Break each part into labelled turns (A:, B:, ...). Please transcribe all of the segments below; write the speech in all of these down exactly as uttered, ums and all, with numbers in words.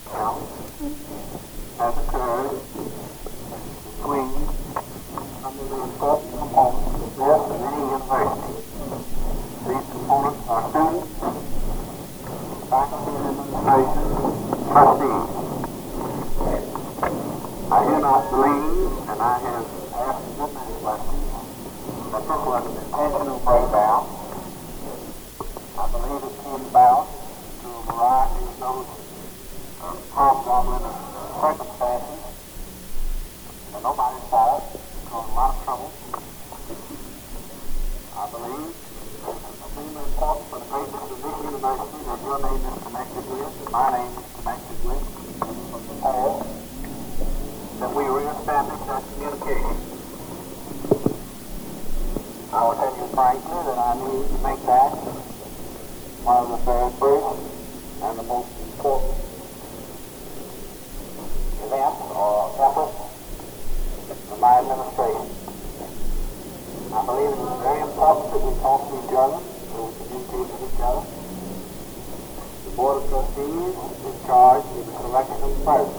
A: now has occurred between some of the important components of this and any university. These components are students, faculty and administration, trustees. I do not believe, and I have asked a good many questions, that this was an intentional breakdown. I believe it came about through a variety of those uh, hobgoblin of uh, circumstances that nobody's fault, caused a lot of trouble. I believe it's extremely important for the greatness of this university that your name is connected with, that my name is connected with, from the past, that we reestablish that communication. I will tell you frankly that I need to make that one of the very first and the most important events or efforts of my administration. I believe it is very important that we talk to each other, that we communicate with each other. The Board of Trustees is charged with the correction of first.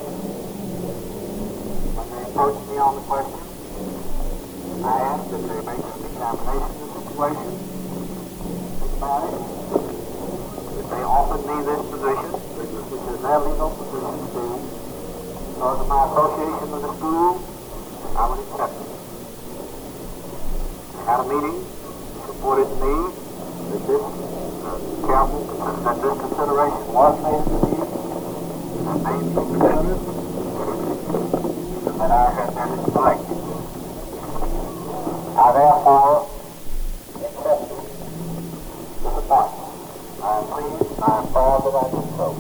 A: When they approach me on the question, I ask that they make an examination of the situation, think about it. If they offered me this position, which is, which is their legal position to do, because of my association with the school, I would accept it. We had a meeting, reported to me that this uh, careful, that this consideration was made to me, and made me consider it, and that I had been selected. I therefore accepted this appointment. I am pleased, I am proud that I did so.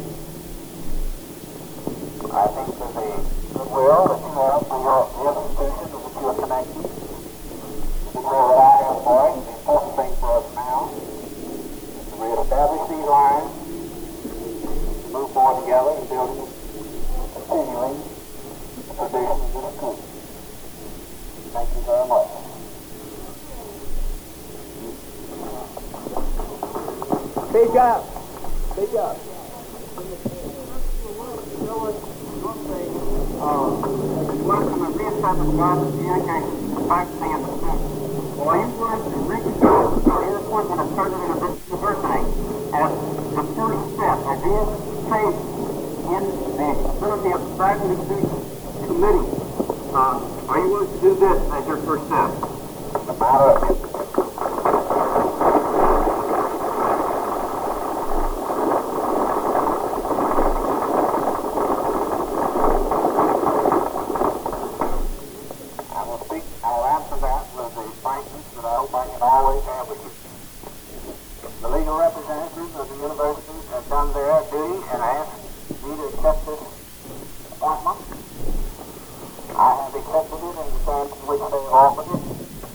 A: I think that the goodwill that you have for your institution to which you are connected, the goodwill that I have for it, the important thing for us now is to reestablish these lines, to move forward together in building, continuing the tradition of this school. Thank you very much.
B: Speak up. Speak up.
A: Welcome to reestablish God's communication faculty and the students. While you want to reconsider the appointment of President of this university as the first step, as is stated in the ability of the faculty student committee, uh, are you willing to do this as your first step? The matter of always have with you. The legal representatives of the university have done their duty and asked me to accept this appointment. I have accepted it in the terms in which they have offered it.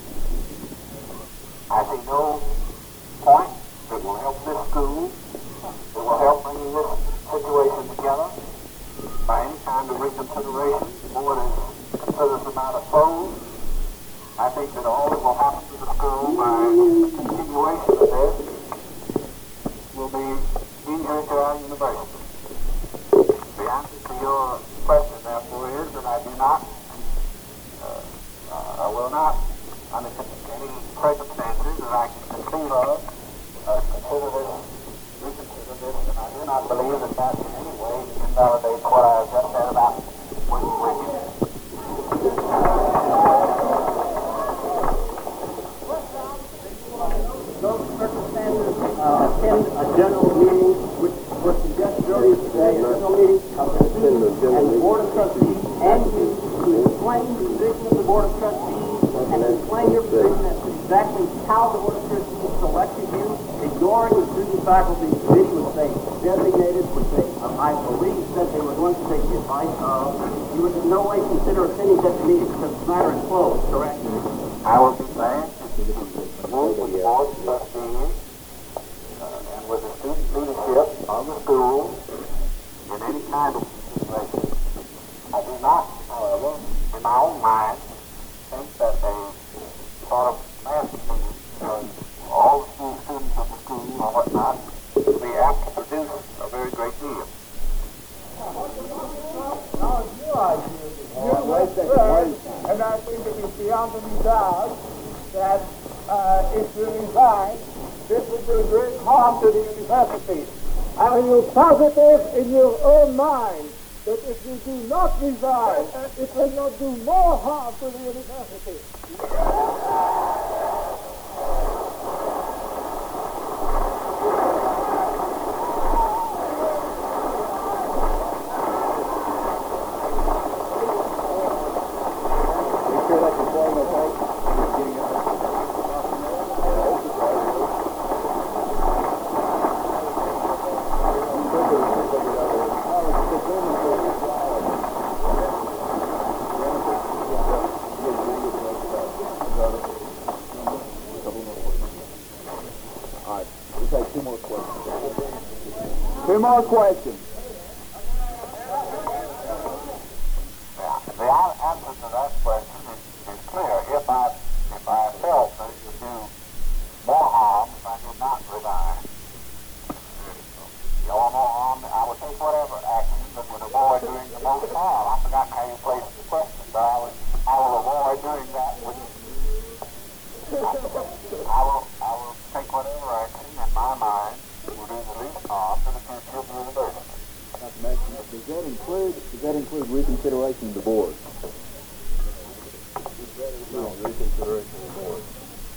A: I see no point that will help this school, that will help bringing this situation together by any kind of reconsideration. The board is considers the matter closed. I think that all that will happen to the school by continuation of this will be injury to our university. The answer to your question, therefore, is that I do not, uh, uh, I will not, under any circumstances that I can conceive of, uh, consider this, reconsider this, and I do not believe that that in any way invalidates what I have just said about working with you.
B: Those circumstances uh, attend a general meeting, which was suggested earlier today, a general meeting of the students and the Board of Trustees, and you to explain the position of the Board of Trustees and explain your position as to exactly how the Board of Trustees selected you, ignoring the student faculty committee, which they designated, which they, uh, I believe, said they were going to take the advice of. You would in no way consider attending such a meeting because the matter is closed, correct?
A: I will be glad to move with the Board of Trustees uh, and with the student leadership of the school in any kind of situation. I do not, however, in my own mind, think that a sort of mass meeting of all school students of the school or whatnot will be apt to produce a very great deal.
C: think it is beyond any doubt that uh, if you resign, this will do great harm to the university. Are you positive in your own mind that if you do not resign, it will not do more harm to the university?
D: Two more questions.
A: The answer to that question is, is clear. If I if I felt that it would do more harm if I did not resign, or more harm, I would take whatever action that would avoid doing the most harm. I forgot how you phrased the question, but I would I will avoid doing that. With, I will I will take whatever action in my mind will do the least harm to the future of the university.
D: Does that include does that include reconsideration of the board? No, reconsideration of the board.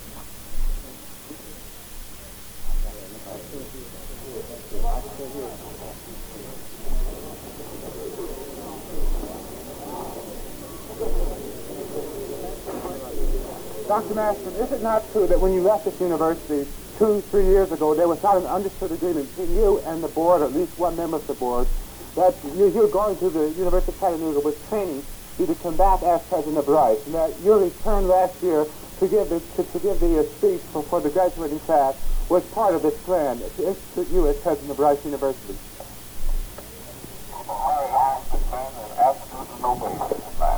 C: Doctor Maston, is it not true that when you left this university two, three years ago, there was not an understood agreement between you and the board, or at least one member of the board, that you, you're going to the University of Chattanooga with training you to come back as president of Rice, and that your return last year to give the, to, to give the uh, speech for, for the graduating class was part of this plan to institute you as president of Rice University?
A: As far as I'm concerned, there's absolutely no basis in that.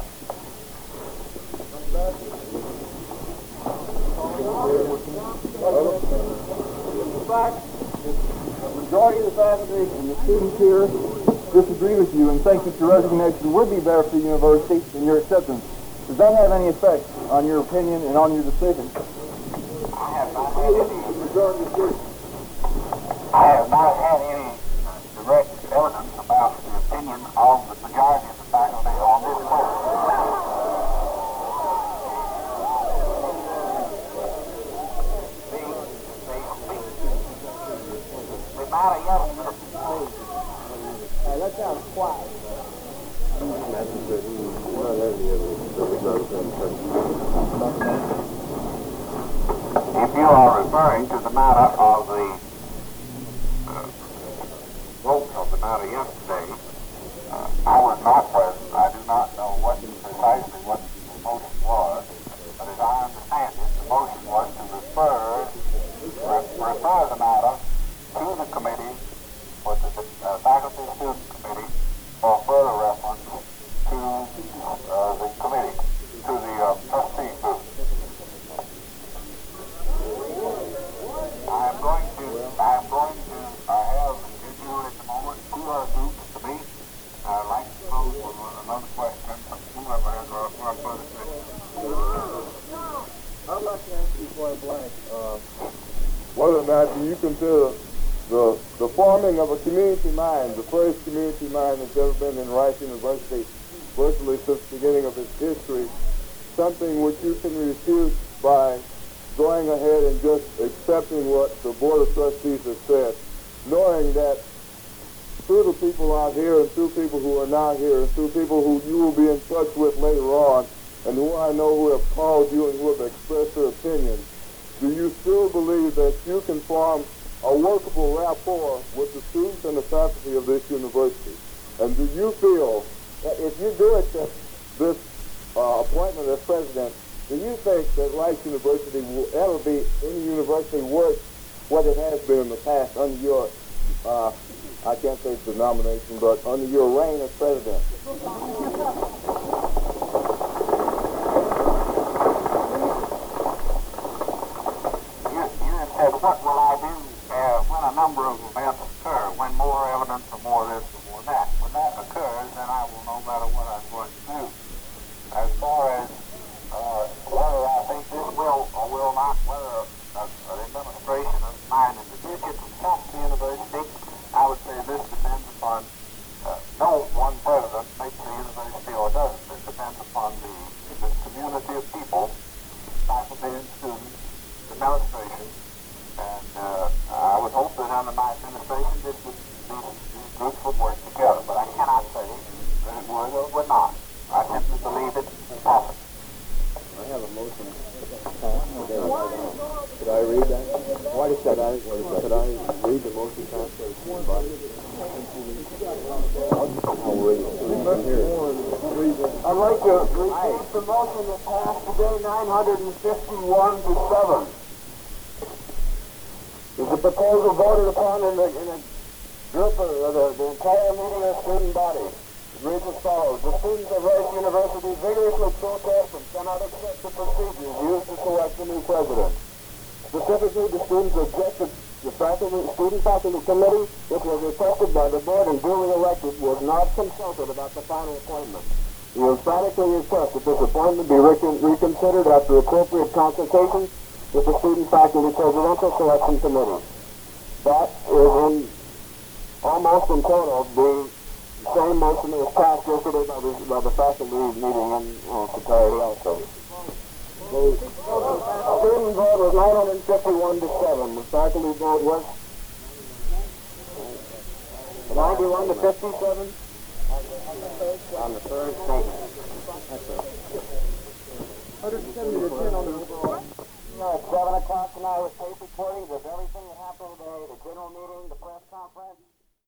D: In fact, the majority of the faculty and the students here disagree with you and think that your resignation would be better for the university than your acceptance. Does that have any effect on your opinion and on your decision?
A: I have not had any. I have not had any direct evidence about the opinion of the majority of the faculty on this point. The, the, the matter yesterday.
C: Uh, that sounds quiet.
A: If you are referring to the matter of the uh, vote of the matter yesterday, uh, I was not present. I do not know what precisely what the motion was, but as I understand it, the motion was to refer re- refer the matter to the committee, or to the uh, faculty student committee, for further reference to uh, the committee, to the uh, trustee group. I am going to, I am going to, I have scheduled at the moment two other groups to meet. I'd like to pose another question from whoever has a further question.
D: I'd like to ask you point blank, uh, whether or not do you consider the the forming of a community mind, the first community mind that's ever been in Rice University, virtually since the beginning of its history, something which you can refute by going ahead and just accepting what the Board of Trustees has said, knowing that through the people out here and through people who are not here and through people who you will be in touch with later on and who I know who have called you and who have expressed their opinions, do you still believe that you can form a workable rapport with the students and the faculty of this university? And do you feel that if you do accept this uh, appointment as president, do you think that Rice University will ever be any university worth what it has been in the past under your, uh, I can't say denomination, but under your reign as president?
A: You, you have said, what will I do uh, when a number of events occur, when more evidence or more this or more that? When that occurs, then I will know better what I'm going to do. As far as uh, it gets sent to the university, I would say this depends upon uh, no one president makes the university or doesn't. It depends upon the, the community of people, faculty and students, administration, and uh, I would hope that under my administration this would, these, these groups would work together, but I cannot say that it would or would not. I simply believe it possible.
D: I have a motion. Could I read that? What is that? I, what is that? Could I read the motion passed? I'll read it.
A: I'd like to repeat the motion that passed today, nine hundred fifty-one to seven. Is the proposal voted upon in the, in a group of the, the entire meeting of student body? It reads as follows. The students of Rice University vigorously protest and cannot accept the procedures used to select the new president. Specifically, the students objected the faculty, student faculty committee, which was requested by the board and duly elected, was not consulted about the final appointment. We emphatically request that this appointment be recon- reconsidered after appropriate consultation with the student faculty presidential selection committee. That is in almost in total the same motion that was passed yesterday by the, by the faculty meeting in uh, entirety also. The student vote was nine hundred fifty-one to seven. The faculty vote was ninety-one to fifty-seven on the third statement.
C: one hundred seventy to ten on the report.
A: At seven o'clock tonight with tape recordings of everything that happened today, the general meeting, the press conference.